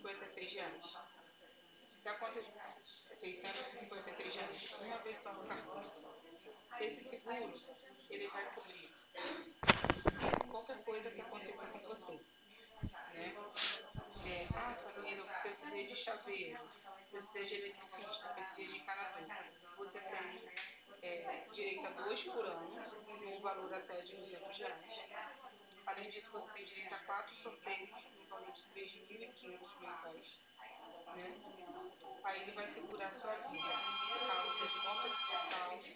R$ 653. Se acontecer R$ 653, uma vez só no cartão. Esse seguro, ele vai cobrir qualquer coisa que aconteça com você, né? Carolina, eu precisei de chaveiro, precisei de eletricista, precisei de encanador. Você tem direito a dois por ano, num valor até de R$ 200. Além disso, você tem direito a 4 sorteios, no valor de 3.500 mensais, né? Aí ele vai segurar a sua vida, caso de morte acidental,